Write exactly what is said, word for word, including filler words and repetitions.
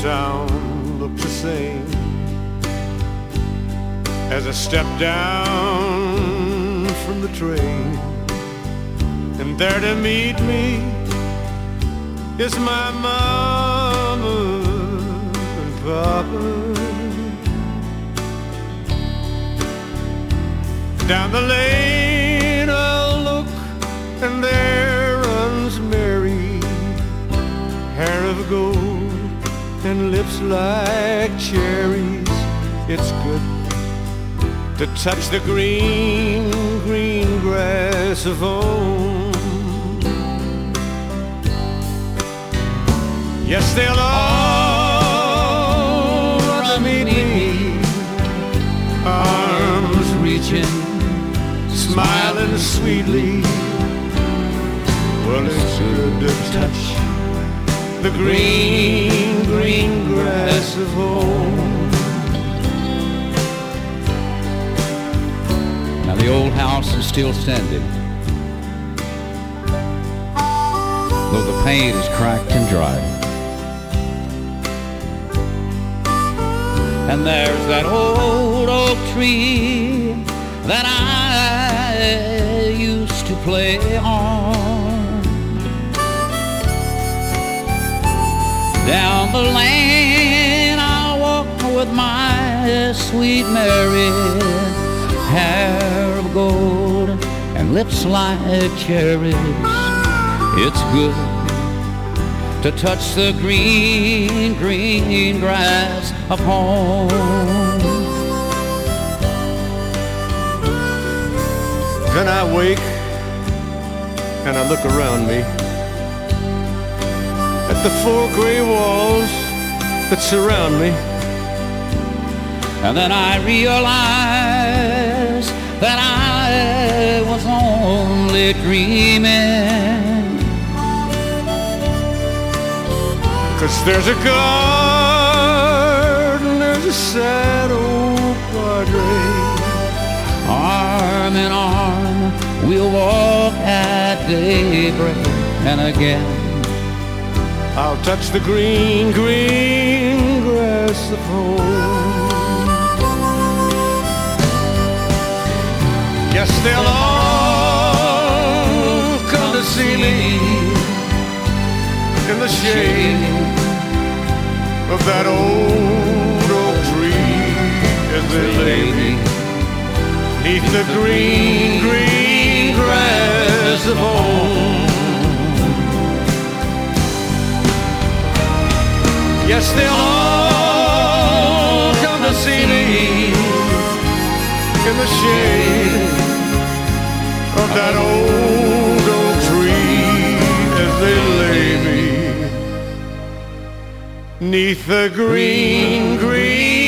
town looked the same as I stepped down from the train. And there to meet me is my mama and papa. Down the lane I'll look, and there runs Mary, hair of gold and lips like cherries. It's good to touch the green, green grass of home. Yes, they'll all run to meet me, arms reaching, smiling sweetly. Well, it's good to touch the green, green grass of home. Now the old house is still standing, though the paint is cracked and dry. And there's that old oak tree that I used to play on. Down the lane I walk with my sweet Mary, hair of gold and lips like cherries. It's good to touch the green, green grass of home. Then I wake and I look around me at the four gray walls that surround me. And then I realize that I was only dreaming. 'Cause there's a garden, there's a sad old padre. Arm in arm we'll walk at daybreak, and again I'll touch the green, green grass of home. Yes, they'll all come to see me in the shade of that old oak tree as they lay me 'neath the green, green grass of home. Yes, they'll all come to see me in the shade of that old oak tree as they lay me 'neath the green, green